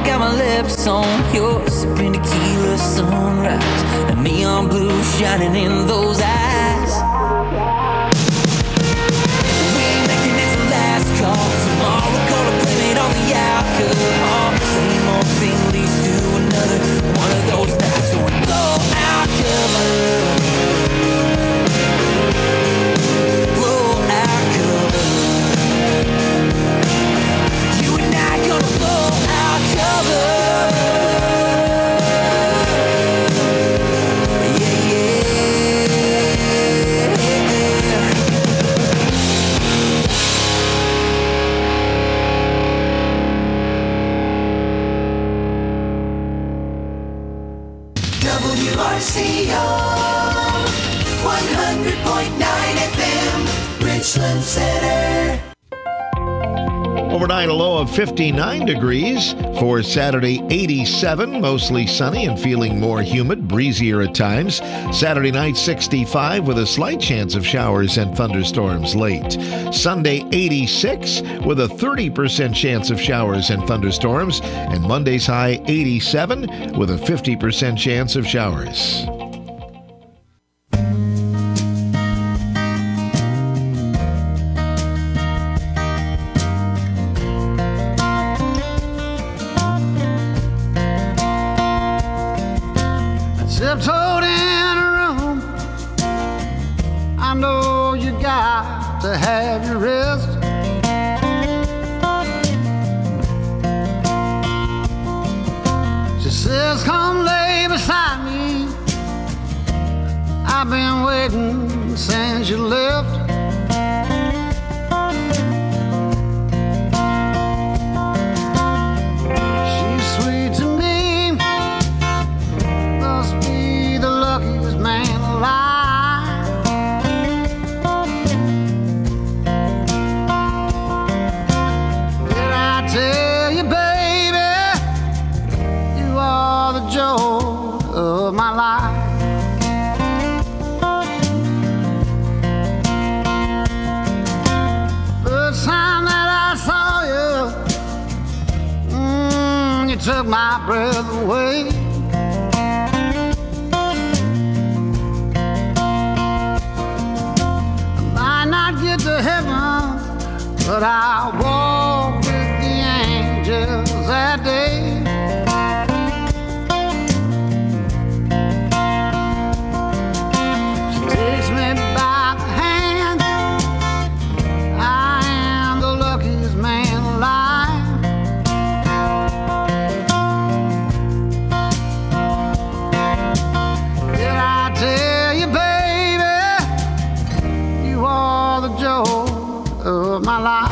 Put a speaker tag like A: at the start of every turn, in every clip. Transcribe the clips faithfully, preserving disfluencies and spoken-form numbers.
A: got my lips on yours, sipping tequila sunrise, and neon blue shining in those eyes. We ain't making this the last call. Tomorrow gonna blame it on the alcohol. Same old thing leads to another one of those nights. So we blow our cover, blow our cover. You and I gonna blow our cover. Yeah,
B: W R C O one hundred point nine F M, Richland Center.
C: Overnight, a low of fifty-nine degrees. For Saturday, eighty-seven, mostly sunny and feeling more humid, breezier at times. Saturday night, sixty-five, with a slight chance of showers and thunderstorms late. Sunday, eighty-six, with a thirty percent chance of showers and thunderstorms. And Monday's high, eighty-seven, with a fifty percent chance of showers.
D: Tiptoed in a room, I know you got to have your rest. She says, come lay beside me. I've been waiting since you left. She's sweet to me, must be the luckiest man alive. Did I tell you, baby, you are the joy of my life? First time that I saw you, mm, you took my breath away. Get to heaven, but I'll walk with the angels that day. She takes me by the hand. I am the luckiest man alive. Did I tell you, baby, you are the joy of my life.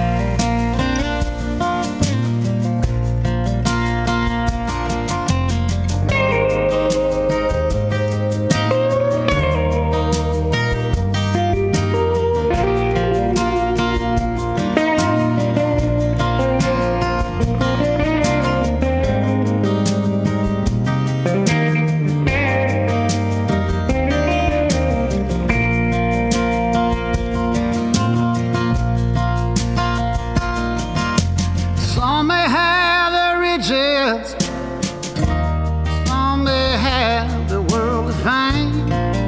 D: Some may have the riches, some may have the worldly fame.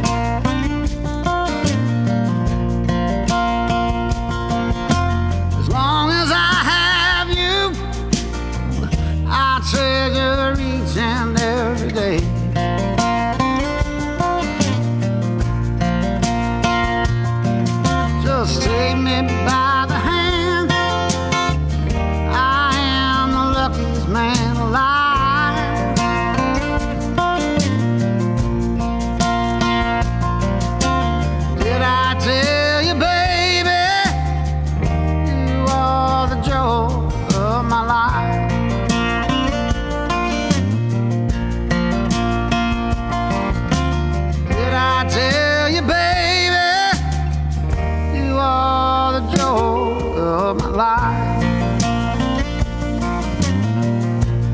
D: As long as I have you, I treasure each and every day. Just take me by the hand. I am the luckiest man alive. Did I tell you, baby, you are the joy of my life? Did I tell you, baby, you are the joy of my life?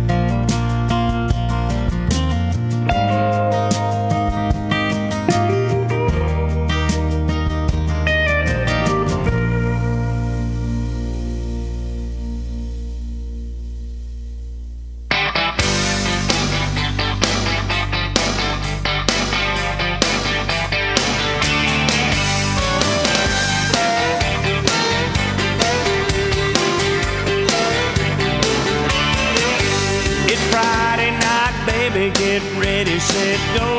A: get ready, set, go.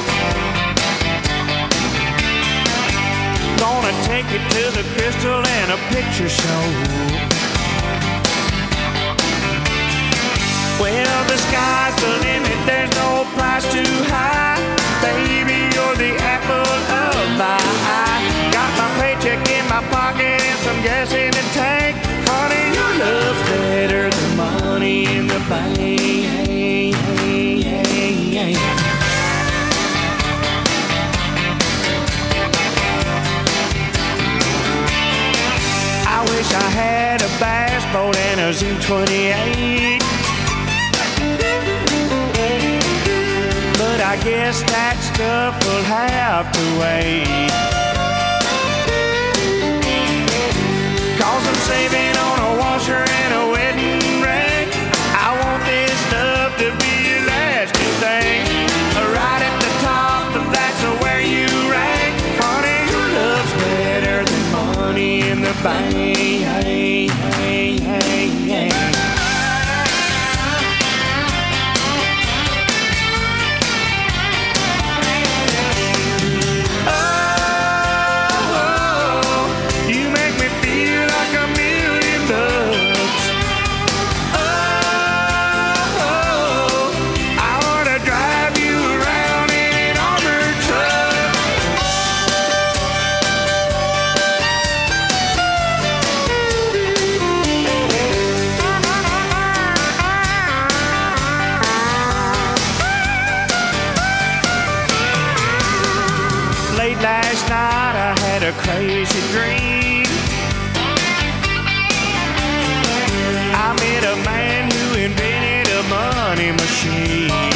A: Gonna take it to the Crystal and a picture show. Well, the sky's the limit, there's no price too high. Baby, you're the apple of my eye. Got my paycheck in my pocket and some gas in the tank. Honey, your love's better than money in the bank. Hey, hey, hey, hey. I wish I had a bass boat and a Z twenty-eight. But I guess that stuff will have to wait. Cause I'm saving on a washer and a wedding ring. I want this stuff to be your lasting thing. Right at the top, that's where you rank. Honey, your love's better than money in the bank. Hey, hey, hey, hey. Last night I had a crazy dream. I met a man who invented a money machine.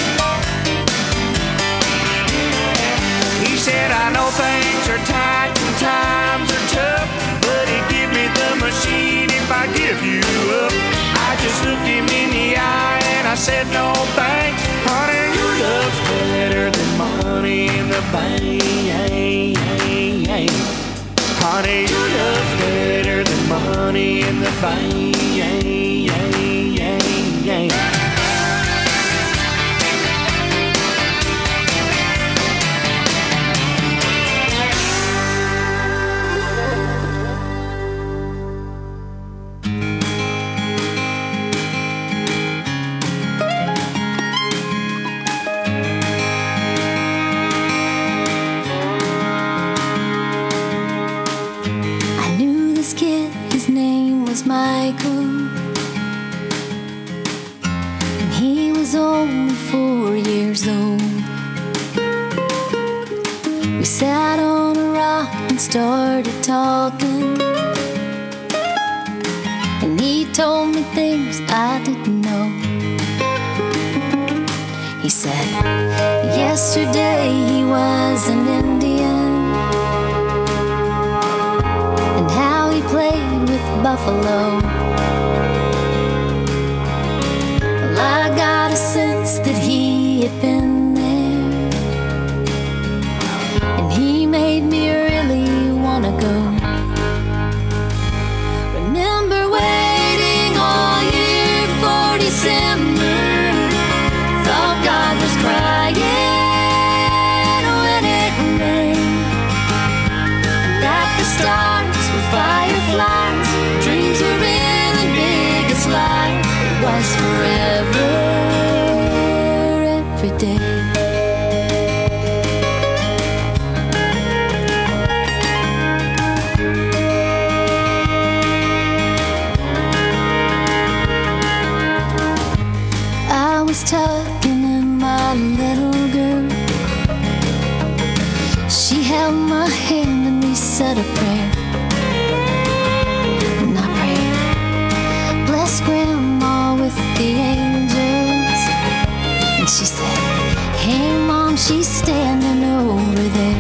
A: He said, I know things are tight and times are tough, but he'd give me the machine if I give you up. I just looked him in the eye and I said, no thanks. Honey, your love's better than money in the bank. Hey, hey, hey. Honey, your love's better than money in the bank. Hey, hey, hey, hey.
E: Michael, and he was only four years old. We sat on a rock and started talking, and he told me things I didn't know. He said, yesterday he was an Indian, and how he played with buffalo. Well, I got a sense that he had been there, and he made me really wanna go. Remember waiting all year for December, thought God was crying when it rained, that the stars were fireflies, dreams were real and big as life. It was forever, every day. I was tucking in my little girl. She held my hand and we said a prayer. And I prayed, bless Grandma with the angels. And she said, hey Mom, she's standing over there.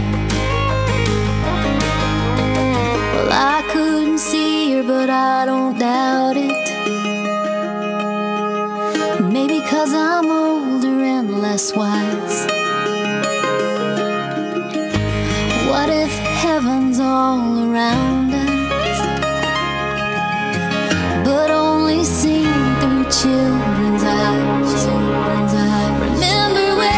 E: Well, I couldn't see her, but I don't doubt it. Maybe 'cause I'm older and less wise. What if heaven's all around us, but only seen through children's eyes? Children's eyes. Remember when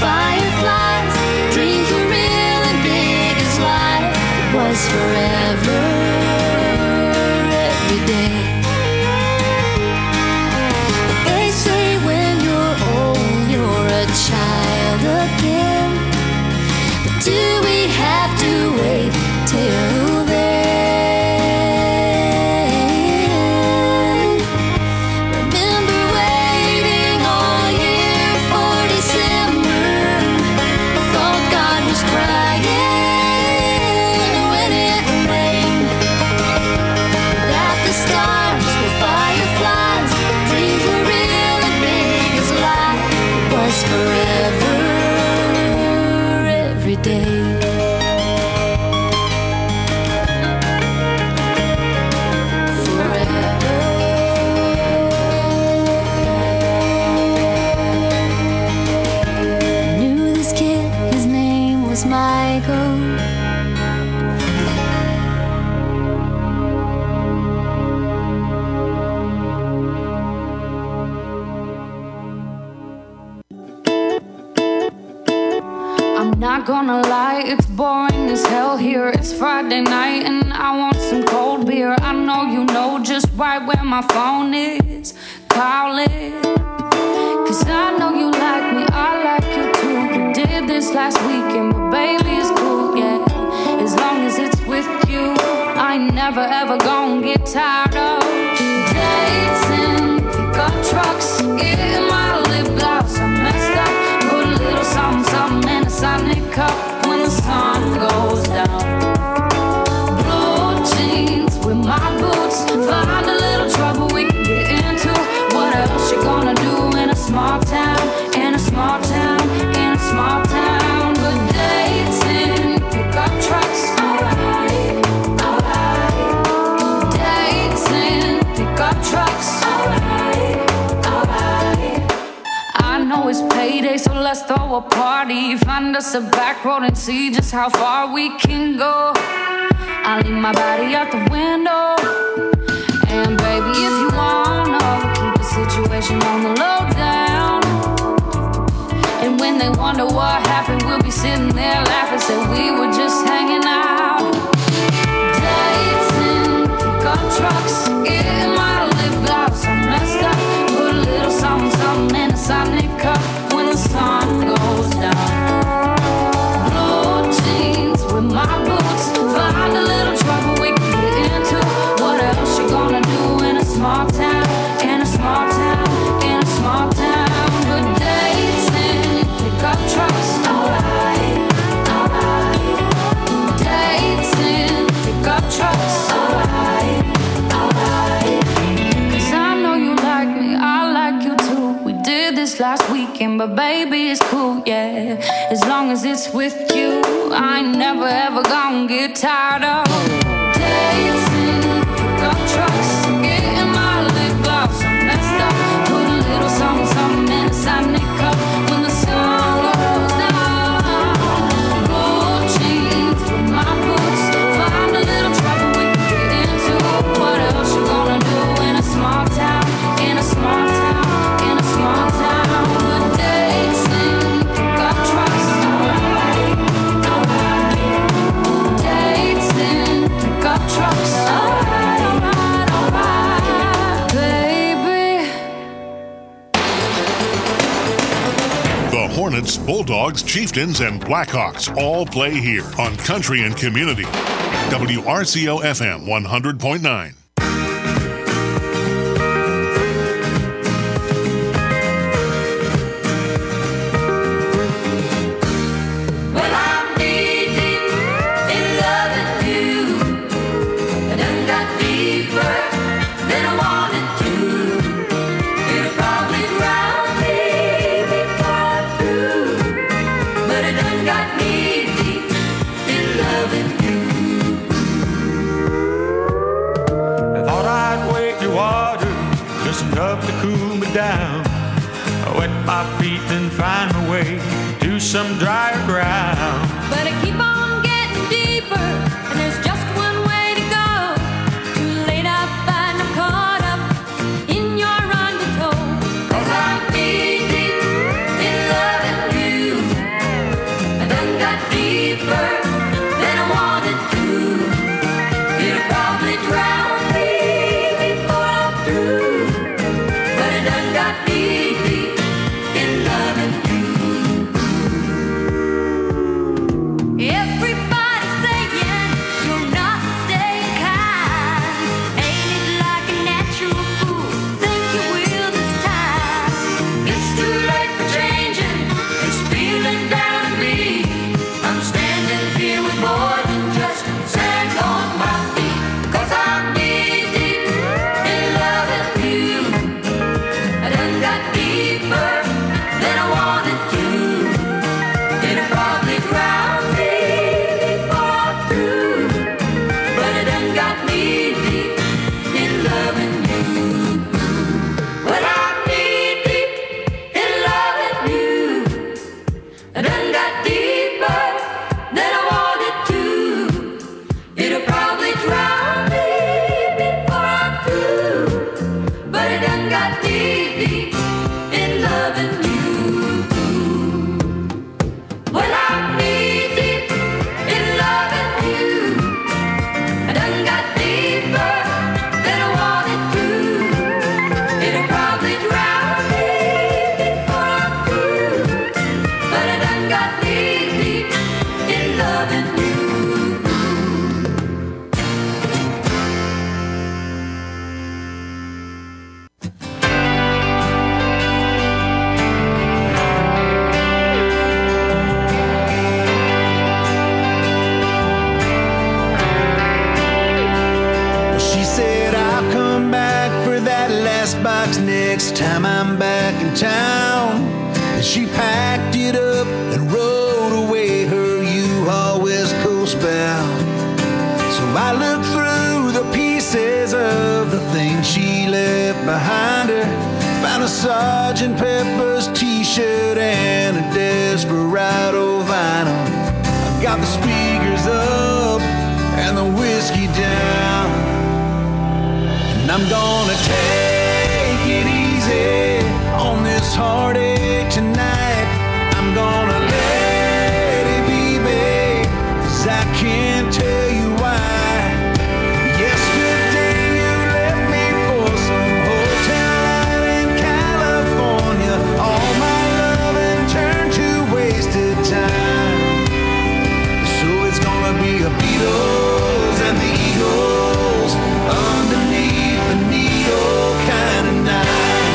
E: fireflies. Dreams were real and big as life. It was forever, every day. But they say when you're old, you're a child again. But do we have to wait till then? Remember waiting all year for December. Thought God was crying when it rained. That the stars were fireflies. Dreams were real and big as life. It was forever, every day. Michael.
F: I'm not gonna lie, it's boring as hell here. It's Friday night and I want some cold beer. I know you know just right where my phone is. Call it. Cause I know you like me, I like you too. We did this last weekend, but baby, it's cool, yeah. As long as it's with you, I ain't never ever gonna get tired of dates and pickup trucks. Getting my lip gloss, I messed up. Put a little something, something in a Sonic cup when the sun goes down. Blue jeans with my boots, find a little trouble we can get into. What else you gonna do in a small town, in a small town, in a small town? Good dates and pickup trucks, alright, alright. Dates and pickup trucks, alright, alright. I know it's payday, so let's throw a party. Find us a back road and see just how far we can go. I'll leave my body out the window. And baby, if you wanna, we'll keep the situation on the low down. And when they wonder what happened, we'll be sitting there laughing, say we were just hanging out. Dates and pickup trucks, getting my lip gloss, I messed up. Put a little something, something in a Sonic cup when the sun goes down. Blue jeans with my boots, find a little trouble we can get into. What else you gonna do in a small town, in a small town, in a small town? Good dates and pickup trucks, alright, alright. Dates and pickup trucks, alright, alright. Cause I know you like me, I like you too. We did this last weekend, but baby, it's cool, yeah. As long as it's with you, I ain't never ever gonna get tired of dates and pickup trucks. Getting my lip gloss, I messed up. Put a little something, something in a Sonic cup when the sun goes down. Blue jeans with my boots, find a little trouble we can get into. What else you gonna do in a small town, in a small town, in a small town? Good dates and pickup trucks, alright, alright. Dates and pickup trucks, alright, alright, alright, baby.
G: The Hornets, Bulldogs, Chieftains, and Blackhawks all play here on Country and Community. W R C O F M one hundred point nine.
A: Well, I'm knee deep in loving you. I done got deeper than I wanted to. It'll probably drown me before I'm through. But I done got knee deep in loving you.
H: I thought I'd wait your water just enough to cool me down. I wet my feet and find my way to some drier ground.
E: But I keep on getting deeper, and there's just one way to go. Too late I find I'm caught up in your undertow.
A: 'Cause I'm knee deep in loving you.
B: got me deep in loving you.
I: Box next time I'm back in town. And she packed it up and rode away, her U-Haul West Coast bound. So I looked through the pieces of the things she left behind her, found a Sergeant Pepper's t-shirt and a Desperado vinyl. I got the speakers up and the whiskey down, and I'm gonna take it easy on this heartache tonight. I'm gonna let it be, babe, 'cause I can't tell you why. Yesterday you left me for some hotel out in California. All my loving turned to wasted time. So it's gonna be a Beatles and the Eagles underneath the needle kind of night.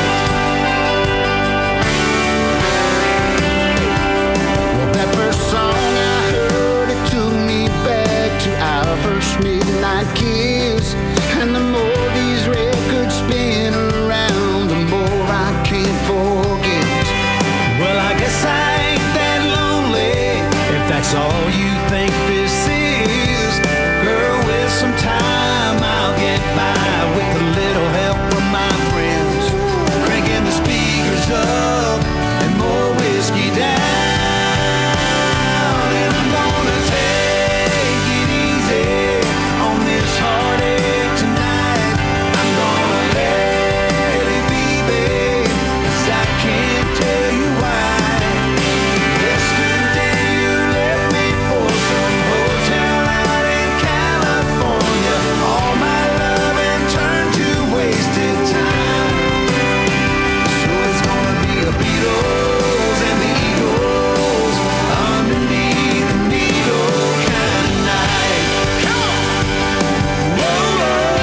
I: Well, that first song I heard, it took me back to our first midnight kiss. And the more these records spin around, the more I can't forget. Well, I guess I ain't that lonely, if that's all you think this is. Girl, with some time I'll get by with a little help from my friends, cranking the speakers up and more whiskey down. And I'm gonna take it easy on this heartache tonight. I'm gonna let it be, babe, 'cause I can't tell you why. Yesterday you left me for some hotel out in California. All my loving turned to wasted time. So it's gonna be a Beatles and the Eagles underneath the needle kind of night. Come on! Whoa,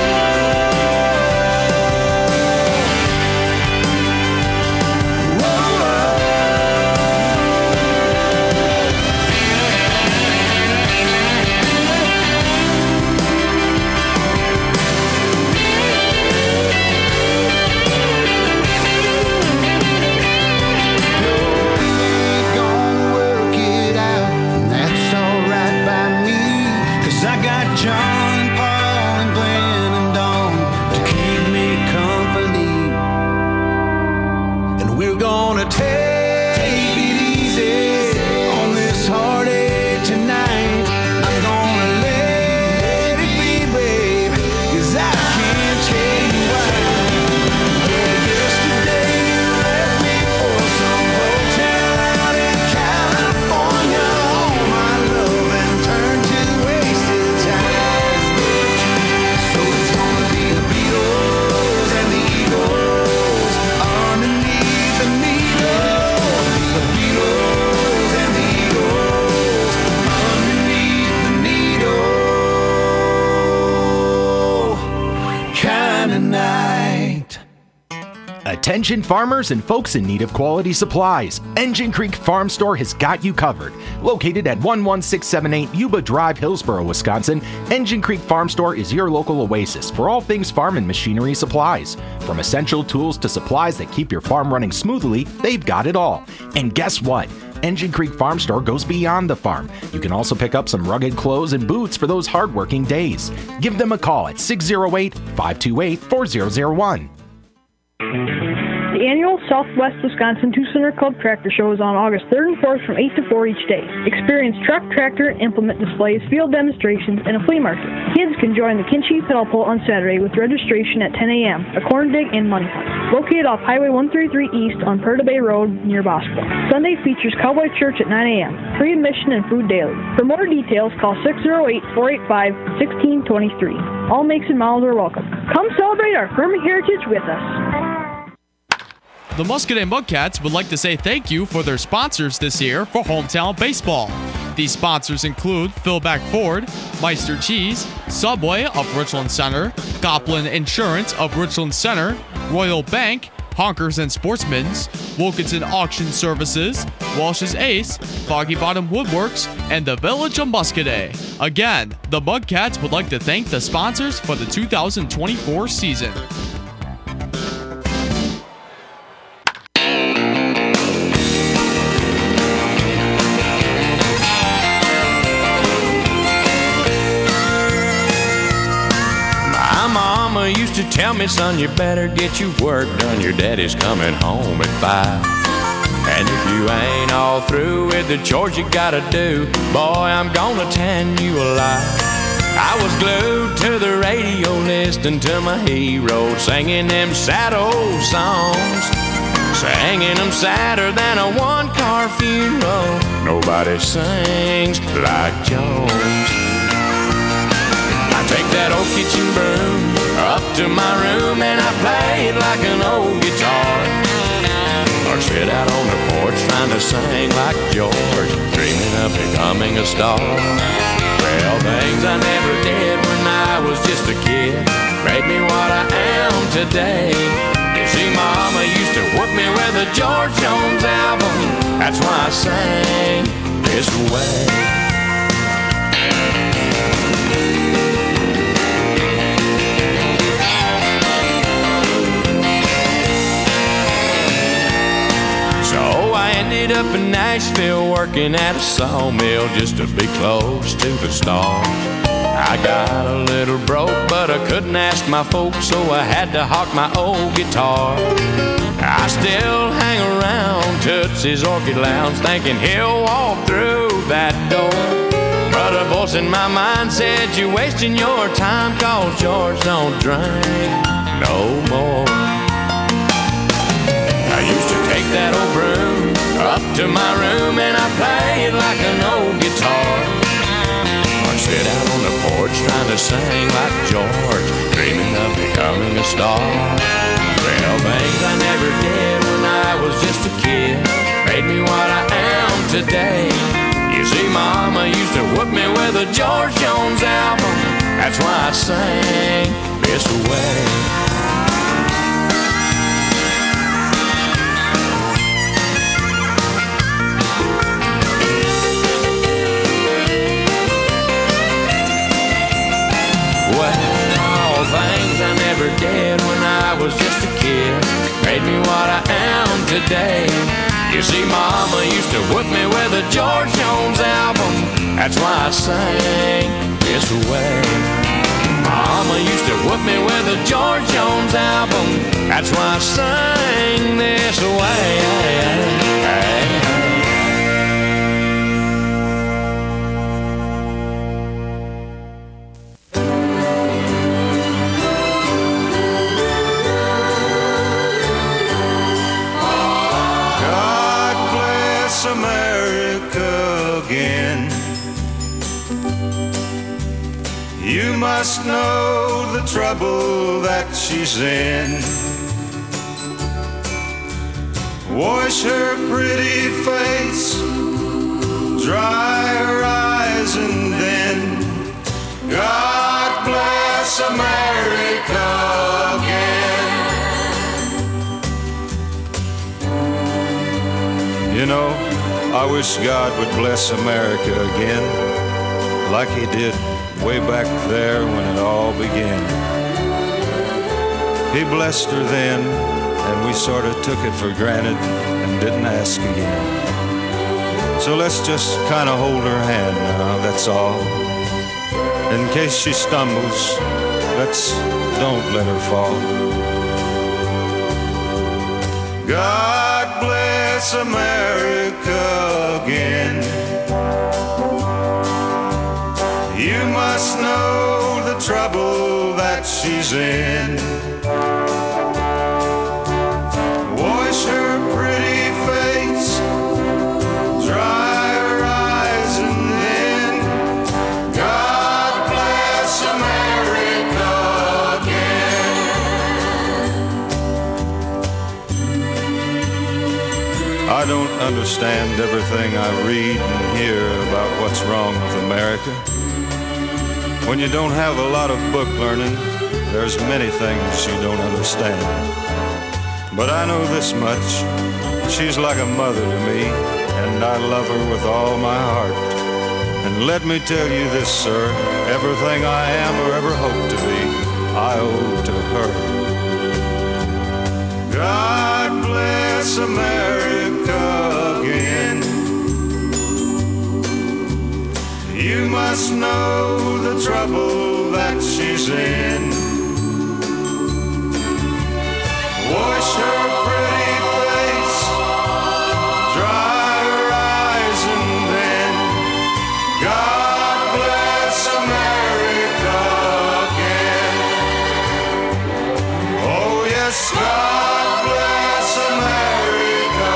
I: gonna work it out, and that's alright by me, 'cause I got John, Paul, and Glenn and Dawn to keep me company. And we're gonna take it easy on this heartache tonight. I'm gonna let it be, babe, 'cause I can't tell you why. Yesterday you left me for some hotel out in California. All my loving turned to wasted time. So it's gonna be the Beatles and the Eagles underneath the needle. The Beatles and the Eagles underneath the needle kind of night.
J: Attention farmers and folks in need of quality supplies. Engine Creek Farm Store has got you covered. Located at one one six seven eight Yuba Drive, Hillsboro, Wisconsin, Engine Creek Farm Store is your local oasis for all things farm and machinery supplies. From essential tools to supplies that keep your farm running smoothly, they've got it all. And guess what? Engine Creek Farm Store goes beyond the farm. You can also pick up some rugged clothes and boots for those hardworking days. Give them a call at six oh eight, five two eight, four oh oh one.
K: The annual Southwest Wisconsin Two-Cylinder Club Tractor Show is on August third and fourth from eight to four each day. Experience truck, tractor, and implement displays, field demonstrations, and a flea market. Kids can join the Kinchie Pedal Pull on Saturday with registration at ten a.m., a corn dig, and money hunt. Located off Highway one thirty-three East on Perda Bay Road near Bosco. Sunday features Cowboy Church at nine a.m., free admission and food daily. For more details, call six oh eight, four eight five, one six two three. All makes and models are welcome. Come celebrate our farming heritage with us.
L: the Muscadet Mudcats would like to say thank you for their sponsors this year for Hometown Baseball. These sponsors include Philback Ford, Meister Cheese, Subway of Richland Center, Goplin Insurance of Richland Center, Royal Bank, Honkers and Sportsmen's, Wilkinson Auction Services, Walsh's Ace, Foggy Bottom Woodworks, and the Village of Muscadet. Again, the Mudcats would like to thank the sponsors for the two thousand twenty-four season.
H: Used to tell me, son, you better get your work done. Your daddy's coming home at five. And if you ain't all through with the chores you gotta do, boy, I'm gonna tan you alive. I was glued to the radio listening to my hero, singing them sad old songs, singing them sadder than a one-car funeral. Nobody sings like Jones. I take that old kitchen broom up to my room and I play it like an old guitar, or sit out on the porch trying to sing like George, dreaming of becoming a star. Well, things I never did when I was just a kid made me what I am today. You see, Mama used to whoop me with a George Jones album. That's why I sang this way. Ended up in Nashville working at a sawmill just to be close to the stars. I got a little broke, but I couldn't ask my folks, so I had to hawk my old guitar. I still hang around Tootsie's Orchid Lounge thinking he'll walk through that door. But a voice in my mind said, you're wasting your time, cause George don't drink no more. I used to take that old broom up to my room and I play it like an old guitar, or sit out on the porch trying to sing like George, dreaming of becoming a star. Well, things I never did when I was just a kid made me what I am today. You see, Mama used to whoop me with a George Jones album. That's why I sang this way. Things I never did when I was just a kid made me what I am today. You see, Mama used to whip me with a George Jones album. That's why I sang this way. Mama used to whip me with a George Jones album. That's why I sang this way.
M: America again. You must know the trouble that she's in. Wash her pretty face, dry her eyes, and then God bless America again. You know, I wish God would bless America again, like he did way back there when it all began. He blessed her then, and we sort of took it for granted and didn't ask again. So let's just kind of hold her hand now, that's all. In case she stumbles, let's don't let her fall. God bless America again. You must know the trouble that she's in. Wash her pretty face, dry her eyes, and then God bless America again. understand everything I read and hear about what's wrong with America. When you don't have a lot of book learning, there's many things you don't understand. But I know this much, she's like a mother to me, and I love her with all my heart. And let me tell you this, sir, everything I am or ever hope to be, I owe to her. God bless America again. You must know the trouble that she's in. Wash her pretty face, dry her eyes, and then God bless America again. Oh yes, God bless America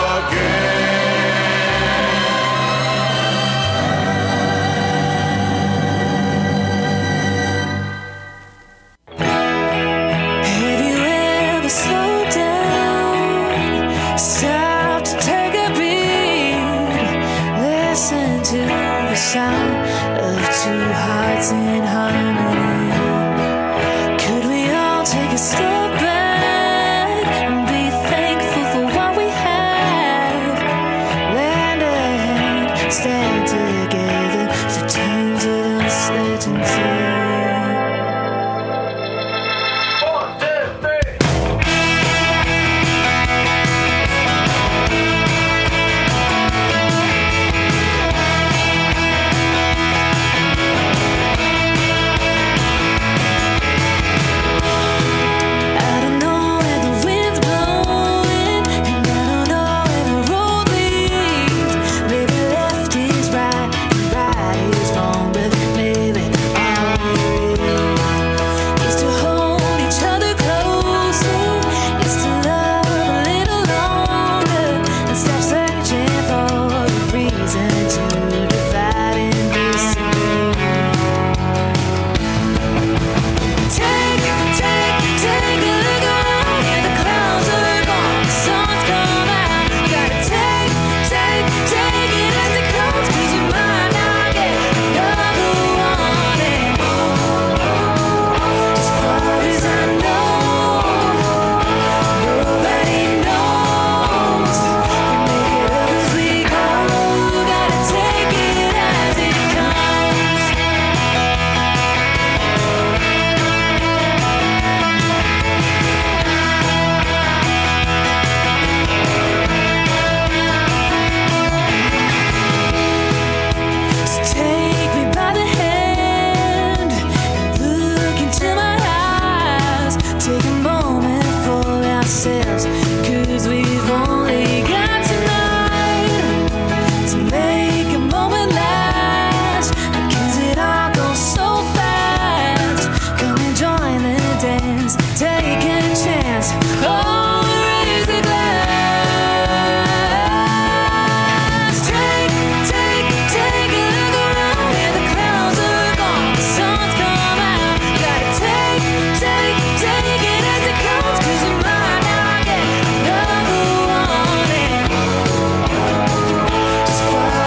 A: Have you ever slowed down, stopped to take a beat, listen to the sound of two hearts in harmony? Could we all take a step back and be thankful for what we have? Lend a hand, stand together for times of uncertainty. I don't know where the wind's blowing, and I don't know where the road leads. Maybe left is right and right is wrong, but maybe all we need is to hold each other closer, is to love a little longer, and stop searching for a reason to divide and disagree. Take, take, take a look around. The clouds are gone, the sun's come out. You gotta take, take, take it as it comes, 'cause you might not get another one. And as far as I know, nobody knows. We make it up as we go. Gotta take it as it comes. So take me by the hand, look into my eyes, take a moment for ourselves, 'cause we've only got tonight to make a moment last, because it all goes so fast. Come and join the dance, take a chance, oh, raise the glass. Take, take, take a look around, where the clouds are gone, the sun's come out. You gotta take, take, take it as it comes, 'cause you might not get another one. And as far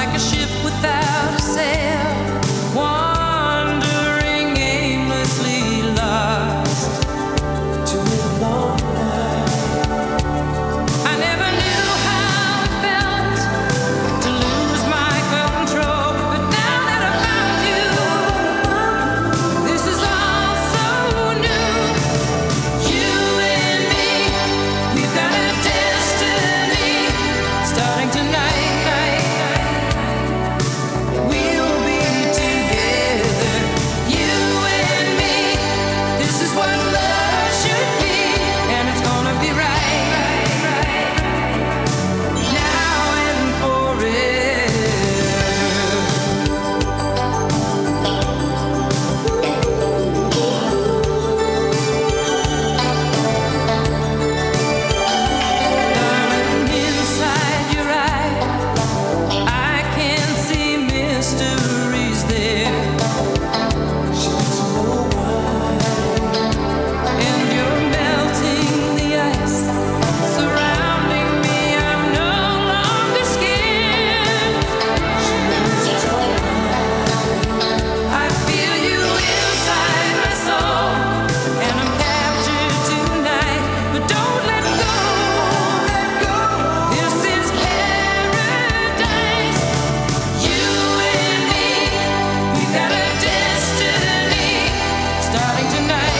A: like a ship without a sail, wandering aimlessly lost to a long night. I never knew how it felt to lose my control, but now that I found you, this is all so new. You and me, we've got a destiny starting tonight. We'll be together, you and me. This is what love should be, and it's gonna be right now and forever. Darling, inside your eye, I can see mysteries there. And you're melting the ice surrounding me. I'm no longer scared. I feel you inside my soul, and I'm captured tonight. But don't let go. This is paradise. You and me, we've got a destiny starting tonight.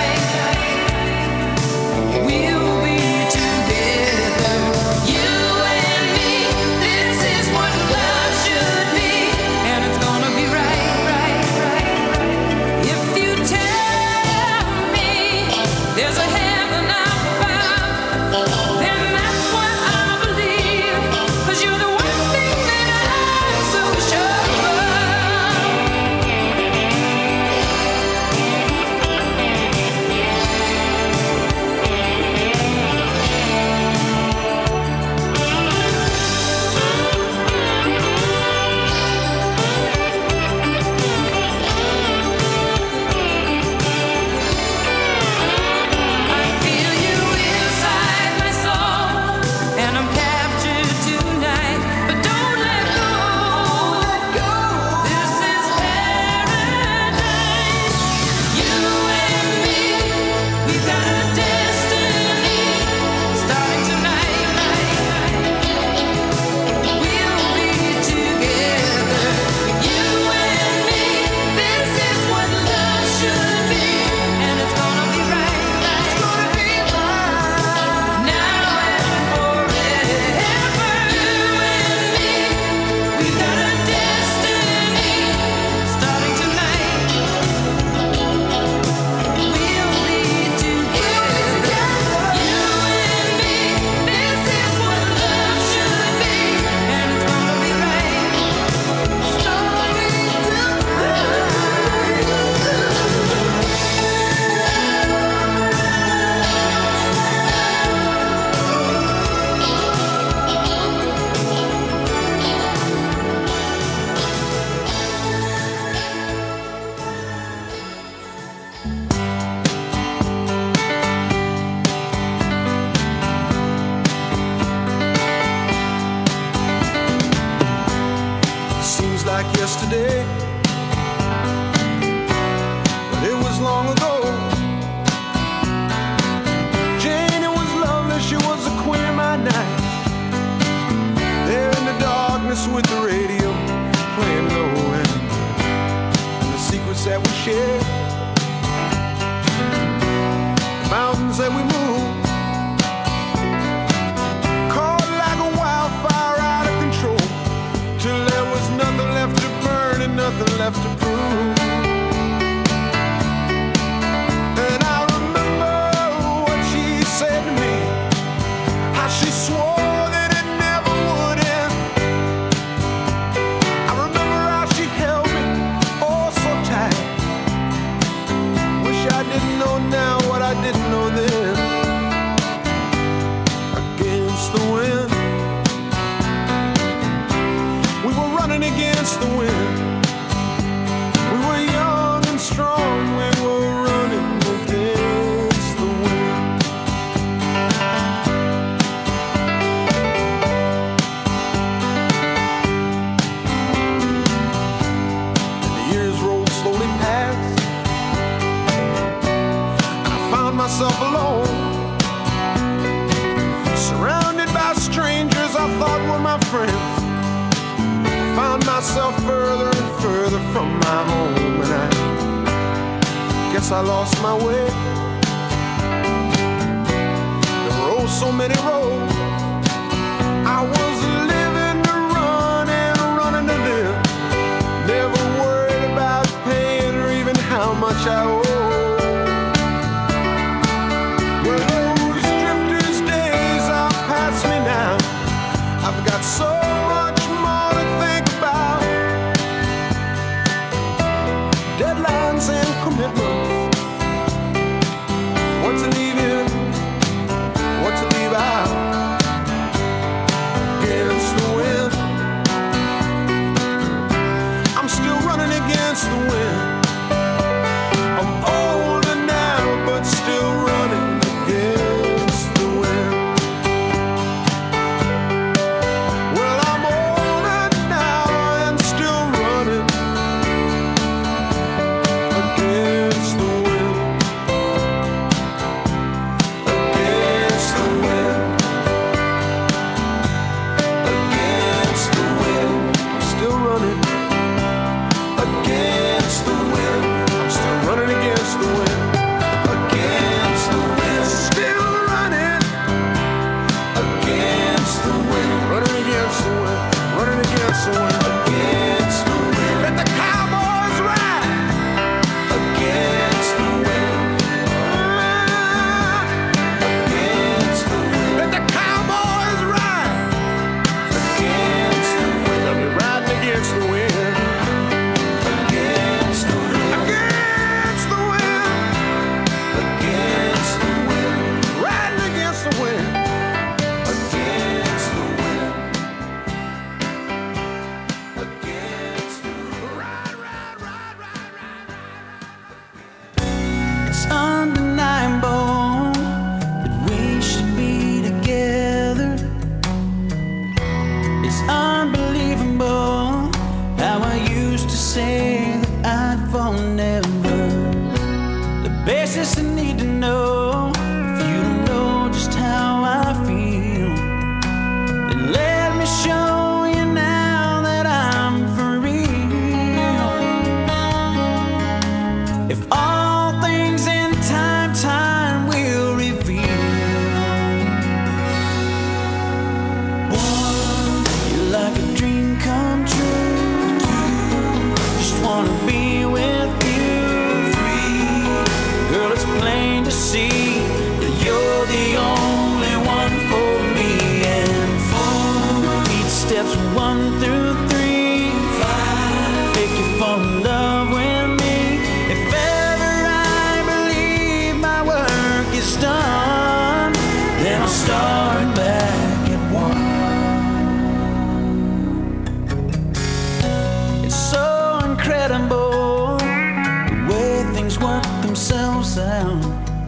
A: We'll be together, you and me. This is what love should be, and it's gonna be right, right, right, right. If you tell me there's a heaven up above, then that's what I believe. 'Cause you're the one thing that I'm so sure of. I feel you inside my soul, and I'm captured tonight. But don't let go. This is paradise. You and me, we've got a destiny starting tonight. We'll be together, you and me. This is what love should be, and it's gonna be right. It's gonna be right now and forever. You and me, we've got a destiny starting tonight. We'll be together, you and me. This is what love should be, and it's gonna be right. Starting
I: Seems like yesterday, but it was long ago. Jane, it was lovely, she was the queen of my night. There in the darkness with the radio playing low, and, and the secrets that we shared, mountains that we moved, caught like a wildfire out of control, till there was nothing left to burn and nothing left to prove. And I remember what she said to me, how she swore that it never would end. I remember how she held me oh so tight. Wish I didn't know now what I didn't know then. Against the wind, we were running against the wind. We were young and strong, we were running against the wind.
N: myself further and further from my home, and I guess I lost my way. There were oh so many roads. I was living to run and running to live. Never worried about paying or even how much I owe. Well, those drifters' days are past me now. I've got so much more to think about. Deadlines and commitments. What to leave in, what to leave out. Against the wind, I'm still running against the wind. I'm older now, but still running against the wind. Well, I'm older now and still running against the wind. Against the wind. Against the wind. I'm still running against the wind. I'm still running against the wind. Against the wind. Still running against the wind. Running against the wind. Running against the wind. Against the wind. Let the cowboys ride against the wind. Against the wind. Let the cowboys ride against the wind. They'll be riding against the wind. Against the wind. Against the wind. Against the wind. Riding against the wind. Against the wind. Against the wind. Ride, ride, ride, ride, ride.
I: It's undeniable that we should be together. It's unbelievable how I used to say that I'd fall never. The basis I need to know, if you don't know just how I feel, then let me show you now that I'm for real. If all things in time, time will reveal. One, you're like a dream come true. Two, just wanna be with you. Three, girl, it's plain to see that you're the only one for me. And four, each step's one through three. Five, make you fall in love with me. If ever I believe my work is done, then I'll start back at one. It's so incredible the way things work themselves out,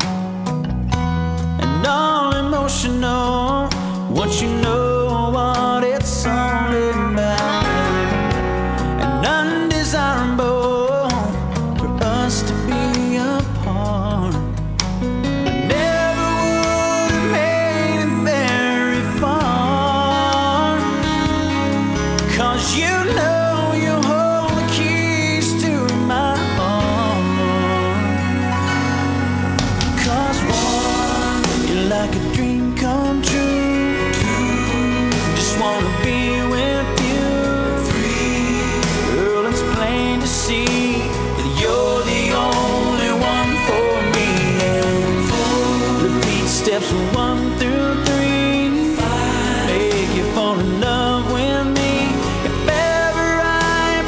I: and all emotional once you know what it's all about, and undesirable for us to be apart. I never would have made it very far, 'cause you know you hold the keys to my heart. 'Cause one, you're like a dream come true. Two, just wanna be with you. Three, girl, it's plain to see that you're the only one for me. And four, repeat steps one through three. Five, make you fall in love with me. If ever I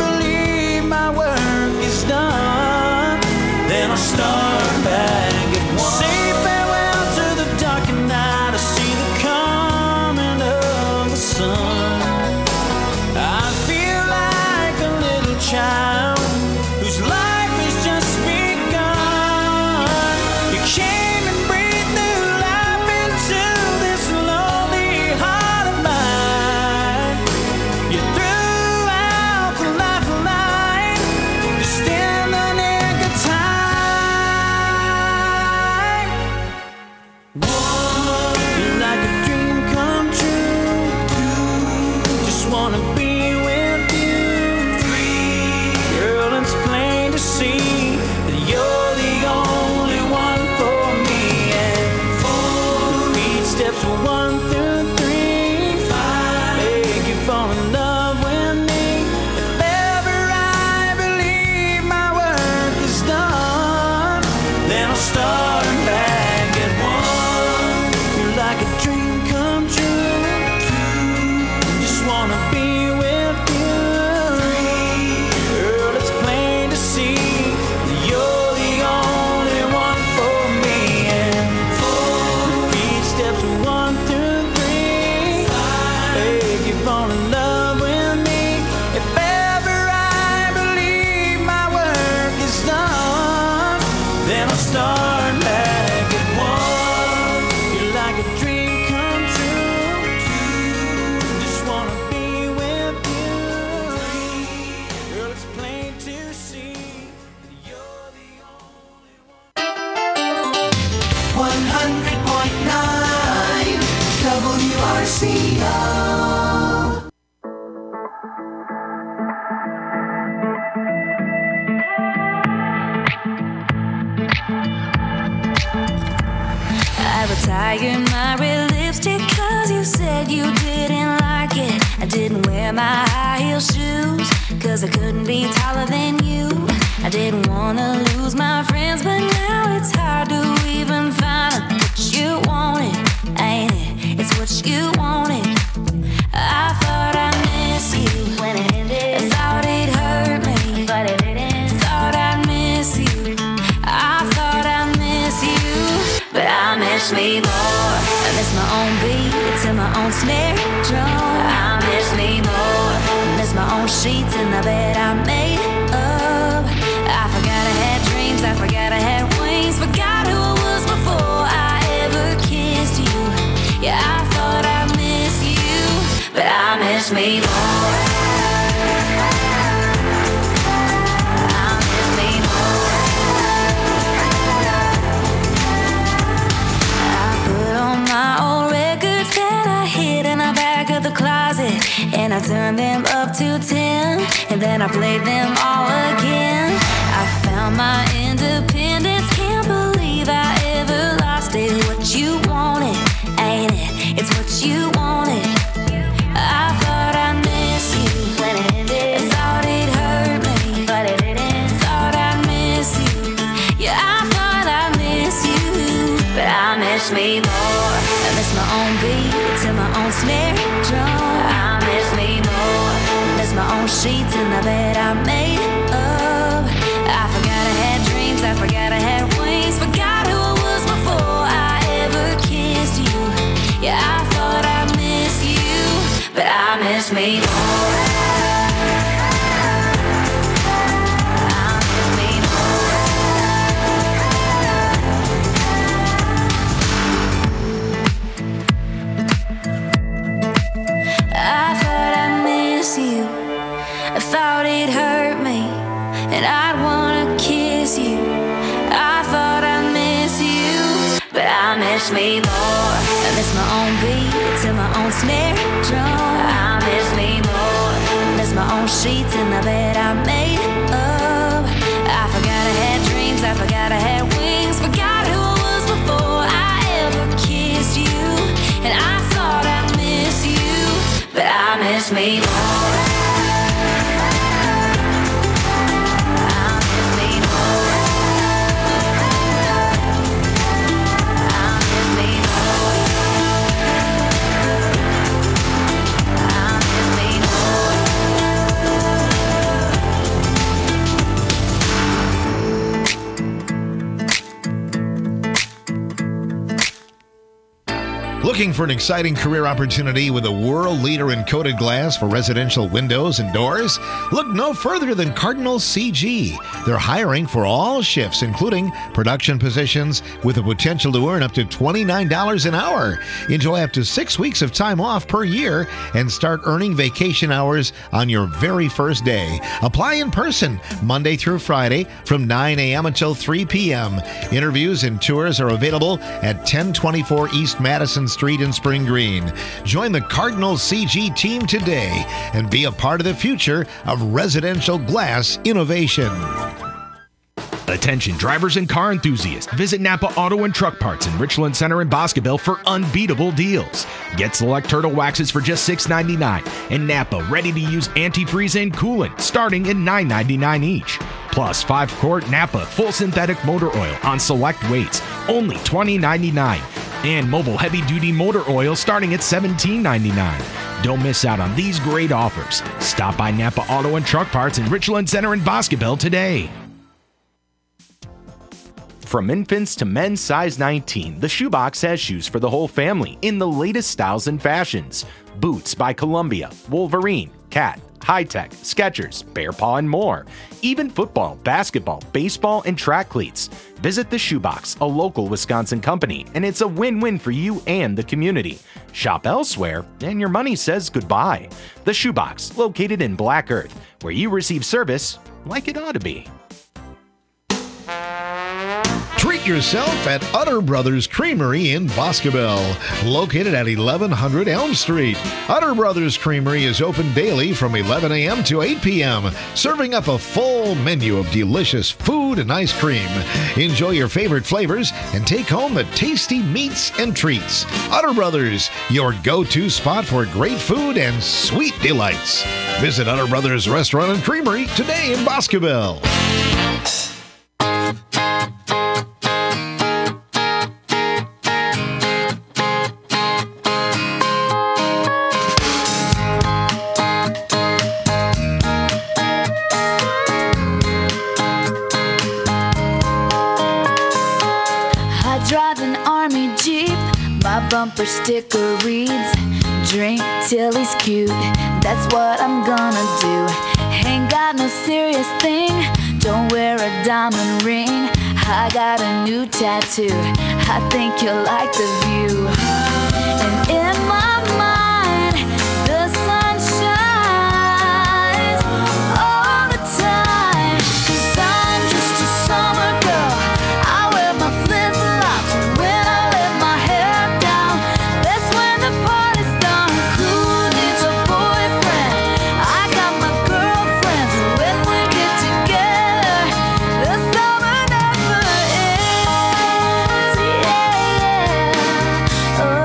E: desired my red lipstick cause you said you didn't like it. I didn't wear my high heel shoes cause I couldn't be taller than you. I didn't wanna lose my friends, but now it's hard to even find what you wanted, ain't it? It's what you wanted. I thought I'd miss you when it ended. I thought it hurt me, but it didn't. Thought I'd miss you. I thought I'd miss you, but I miss me more. I miss my own beat to my own snare drum. I miss me more. I miss my own sheets in the bed I made up. I forgot I had dreams, I forgot I had wings, forgot who I was before I ever kissed you. Yeah, I thought I miss you, but I miss me more. I miss me more. I put on my old records that I hid in the back of the closet, and I turned them up to ten, and then I played them all again. I found my independence, can't believe I ever lost it. What you wanted, ain't it? It's what you wanted. I thought I miss you when it ended. I thought it hurt me, but it didn't. Thought I miss you. Yeah, I thought I miss you, but I miss me more. I miss my own beat to my own snare drum. I miss me more. I miss my own sheets in the bed I made up. I forgot I had dreams, I forgot I had wings, forgot who I was before I ever kissed you. Yeah, I thought I miss you, but I miss me more. I thought I miss you. I thought it hurt me, and I'd wanna kiss you. I thought I miss you, but I miss me more. I miss my own beat to my own snare drum. I miss me more. I miss my own sheets in the bed I made up. I forgot I had dreams, I forgot I had wings, forgot who I was before I ever kissed you. And I thought I miss you, but I miss me more.
C: Looking for an exciting career opportunity with a world leader in coated glass for residential windows and doors? Look no further than Cardinal C G. They're hiring for all shifts, including production positions, with the potential to earn up to twenty-nine dollars an hour. Enjoy up to six weeks of time off per year and start earning vacation hours on your very first day. Apply in person Monday through Friday from nine a.m. until three p.m. Interviews and tours are available at ten twenty-four East Madison Street in Spring Green. Join the Cardinal C G team today and be a part of the future of residential glass innovation.
J: Attention drivers and car enthusiasts. Visit Napa Auto and Truck Parts in Richland Center and Boscoville for unbeatable deals. Get select turtle waxes for just six ninety-nine and Napa ready-to-use antifreeze and coolant starting at nine ninety-nine each. Plus five quart Napa full synthetic motor oil on select weights, only twenty ninety-nine. And mobile heavy-duty motor oil starting at seventeen ninety-nine. Don't miss out on these great offers. Stop by Napa Auto and Truck Parts in Richland Center and Boscoville today. From infants to men's size nineteen, the Shoebox has shoes for the whole family in the latest styles and fashions. Boots by Columbia, Wolverine, Cat, High Tech, Skechers, Bear Paw, and more. Even football, basketball, baseball, and track cleats. Visit the Shoebox, a local Wisconsin company, and it's a win-win for you and the community. Shop elsewhere, and your money says goodbye. The Shoebox, located in Black Earth, where you receive service like it ought to be.
C: Treat Treat yourself at Utter Brothers Creamery in Boscobel, located at eleven hundred Elm Street. Utter Brothers Creamery is open daily from eleven a.m. to eight p.m., serving up a full menu of delicious food and ice cream. Enjoy your favorite flavors and take home the tasty meats and treats. Utter Brothers, your go-to spot for great food and sweet delights. Visit Utter Brothers Restaurant and Creamery today in Boscobel.
E: Bumper sticker reads, drink till he's cute. That's what I'm gonna do. Ain't got no serious thing. Don't wear a diamond ring. I got a new tattoo. I think you'll like the view. And in my mind, the sun shines all the time. 'Cause I'm just a summer girl. I wear my flip-flops when I let my hair down. That's when the party starts. Who needs a boyfriend? I got my girlfriends. And when we get together, the summer never ends. Yeah. Oh.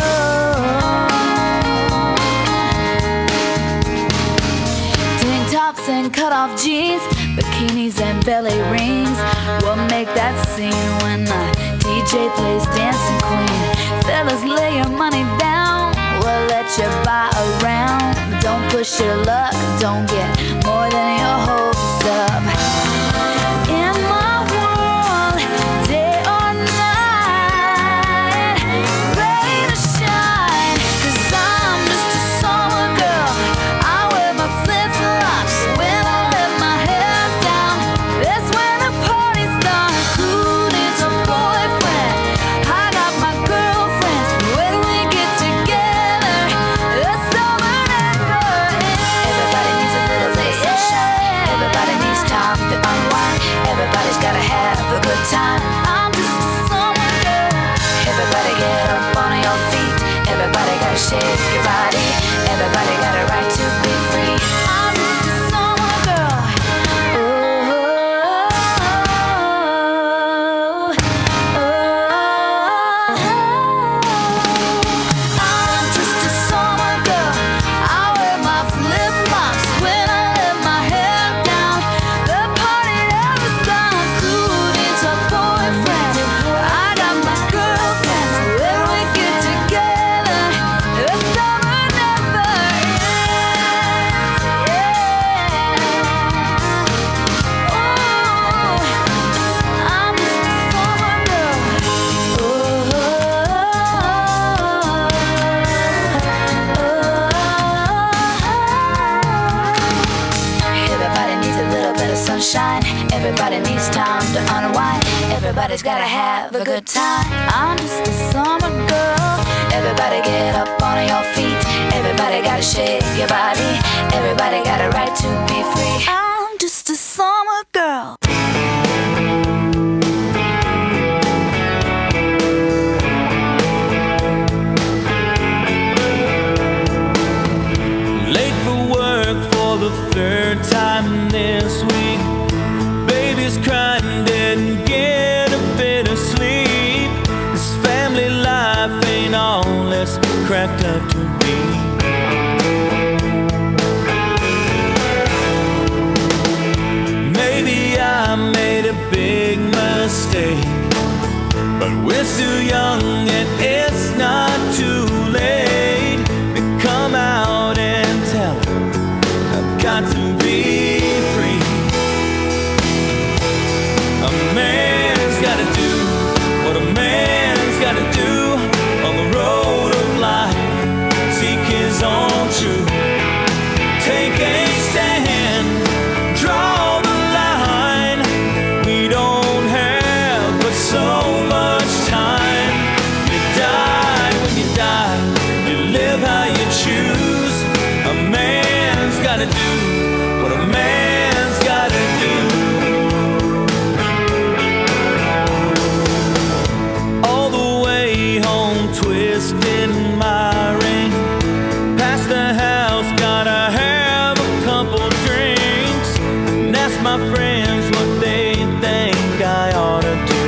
E: Tank tops and cut-off jeans, bikinis and belly rings will make that scene when the D J plays Dancing Queen. Fellas, lay your money down. We'll let you buy a round. Don't push your luck. Don't get more than your hopes up. In my world, day or night, rain or shine. 'Cause I'm just a summer girl. I wear my flip-flops when I let my hair down. That's when the party starts. Who needs a boyfriend? I got my girlfriends. When we get together, the summer never ends. Everybody needs a little bit of sunshine. Everybody needs time to unwind. Everybody's gotta have a good time. I'm just a summer girl. Everybody get up on your feet. Everybody gotta shake your body. Everybody got a right to be free. I'm just a summer girl. Oh, oh, oh. I'm just a summer girl. I wear my flip-flops when I let my hair down. The party never stops. Who needs a boyfriend? I got my girlfriends. When we get together, the summer never ends. Yeah. Oh, I'm just a summer girl. Oh, everybody needs a little bit of sunshine. Everybody needs time to unwind. Everybody's gotta have a good time. I'm just a summer girl. Everybody get up on your feet. Everybody gotta shake your body. Everybody got a right to be free. I'm just a summer girl.
A: Late for work for the third time this week. Baby's crying, didn't get a bit of sleep. This family life ain't all it's cracked up to be. Maybe I made a big mistake, but we're still young and it's not too late to come out and tell her I've got to be free. A man's gotta do what a man's gotta do on the road of life. Seek his own truth. Take a stand. Draw the line. We don't have but so much time. We die
O: ask my friends what they think I ought to do.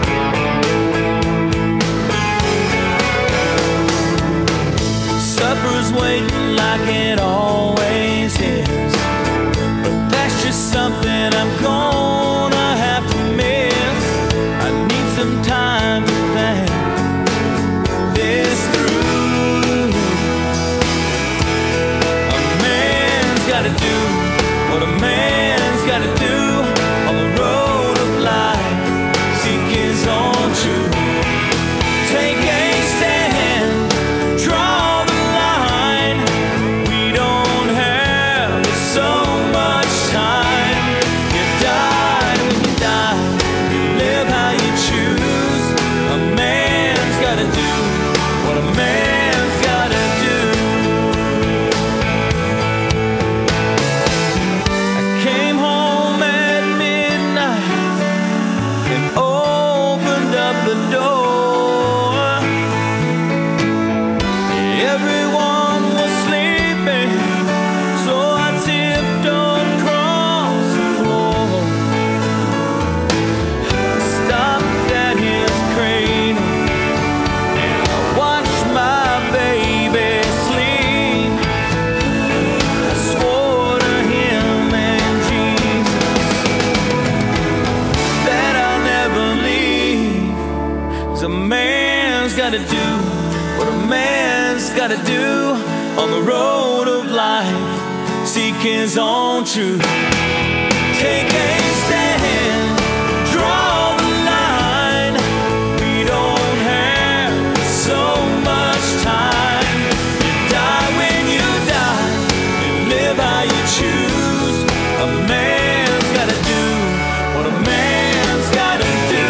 O: Supper's waiting like it always is, but that's just something I'm gonna have to miss. I need some time to think this through. A man's gotta do what a man's gotta do on the road of life. Seek his own truth. Take a stand, draw the line. We don't have so much time. You die when you die. You live how you choose. A man's gotta do what a man's gotta do. I came home at midnight and opened up the door. Everyone was sleeping, so I tiptoed across the floor. Stopped at his cradle and I watched my baby sleep. I swore to him and Jesus that I'll never leave. 'Cause a man's gotta do what a man's gotta do on the road of life. Seek his own truth. Take a stand, draw the line. We don't have so much time. You die when you die. You live how you choose. A man's gotta do what a man's gotta do.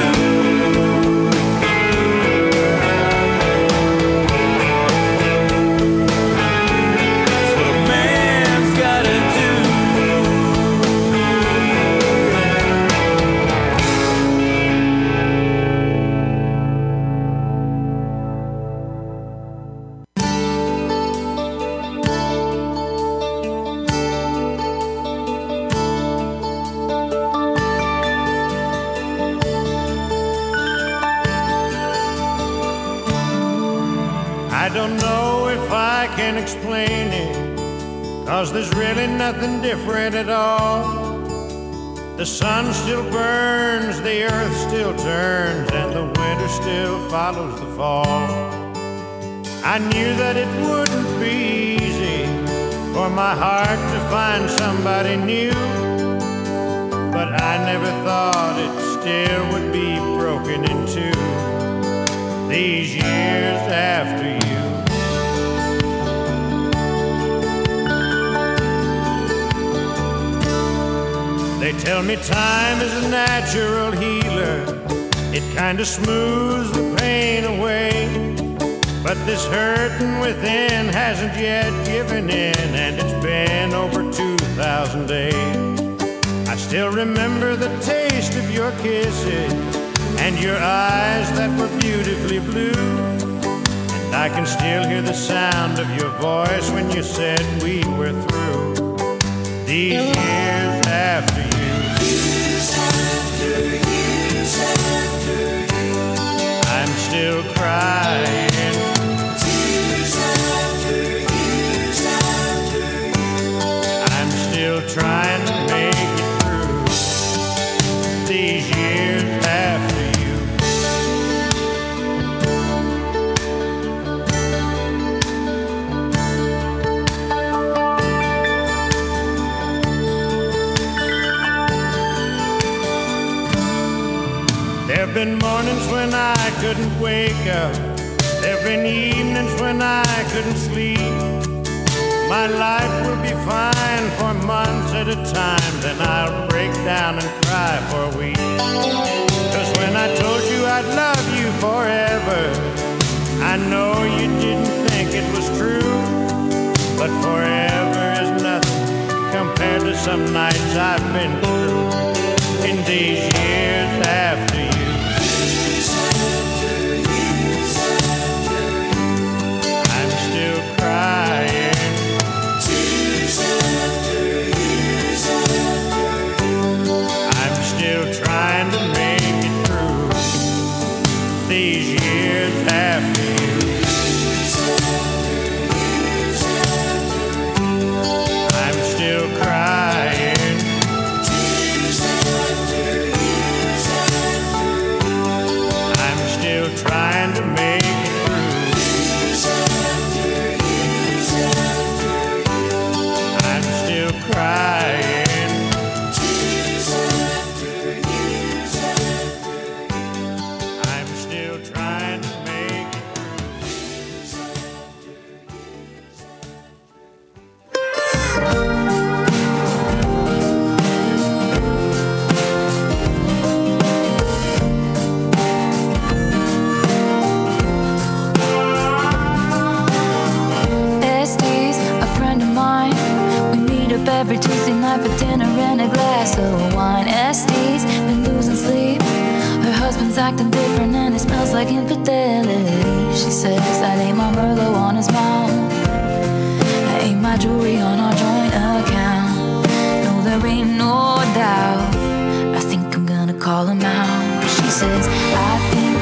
O: That's what a man's gotta do.
P: I don't know if I can explain it, 'cause there's really nothing different at all. The sun still burns, the earth still turns, and the winter still follows the fall. I knew that it wouldn't be easy for my heart to find somebody new, but I never thought it still would be broken in two these years after you. They tell me time is a natural healer. It kinda smooths the pain away. But this hurting within hasn't yet given in, and it's been over two thousand days. I still remember the taste of your kisses and your eyes that were beautifully blue. And I can still hear the sound of your voice when you said we were through. These years after you. Years after, years after you. I'm still crying. Tears after, years after you. I'm still trying to make it through. These years after you. There've been mornings when I couldn't wake up. There've been evenings when I couldn't sleep. My life will be fine for months at a time, then I'll break down and cry for a week. 'Cause when I told you I'd love you forever, I know you didn't think it was true. But forever is nothing compared to some nights I've been through in these years after you. Years after, years after you. I'm still crying. Tears after, years after you.
E: of wine estates, been losing sleep. Her husband's acting different and it smells like infidelity. She says that ain't my Merlot on his mouth, that ain't my jewelry on our joint account. No, there ain't no doubt, I think I'm gonna call him out. She says, I think